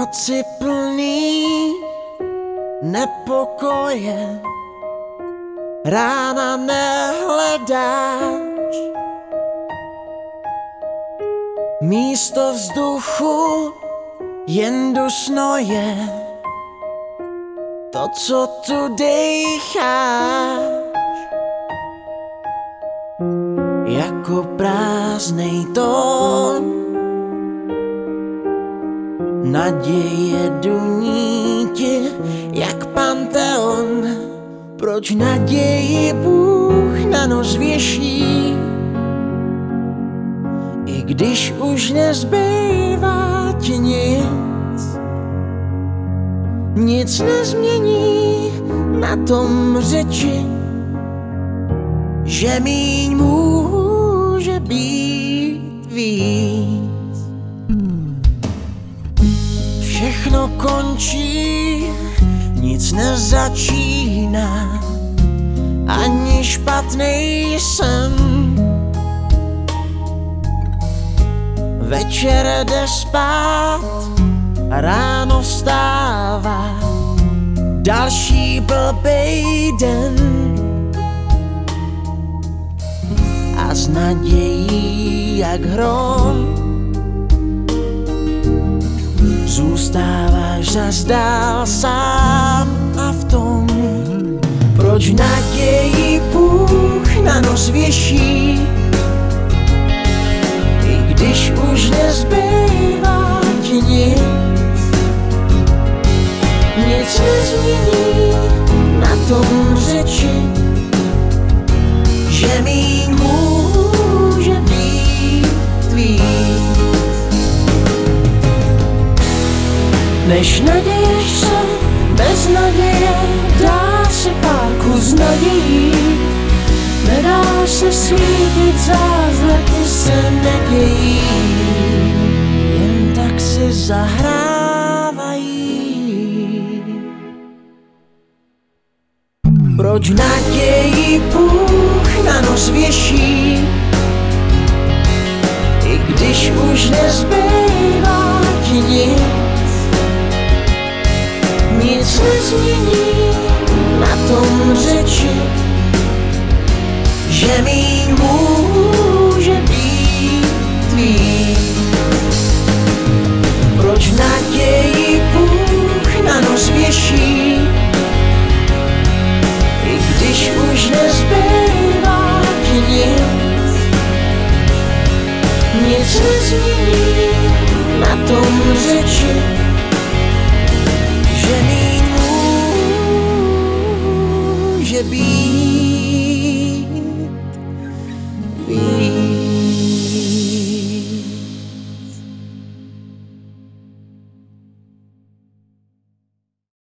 Noci plný nepokoje, rána nehledáš, místo vzduchu jen dusno je to, co tu dejcháš. Jako prázdnej tón naděje duní ti jak panteon. Proč naději Bůh na nos věší, i když už nezbývá ti nic? Nic nezmění na tom řeči, že míň může být víc. Všechno končí, nic nezačíná, ani špatnej sen. Večer jde spát, ráno vstává, další blbej den. A s nadějí jak hrom zůstáváš zas dál sám a v tom. Proč naději Bůh na nos věší, i když už nezbývá ti nic? Nic nezmění na tom řeči, že míň může být víc. Než naděješ se, bez naděje dá se pár kus nadějí. Nedá se svítit, zázraky se nedějí, jen tak si zahrávají. Proč naději Bůh na nos věší, i když už nezbývá ti nic? Nic nezmění na tom řeči, že míň může být víc. Proč naději Bůh na nos věší, i když už nezbývá ti nic? Nic nezmění na tom řeči,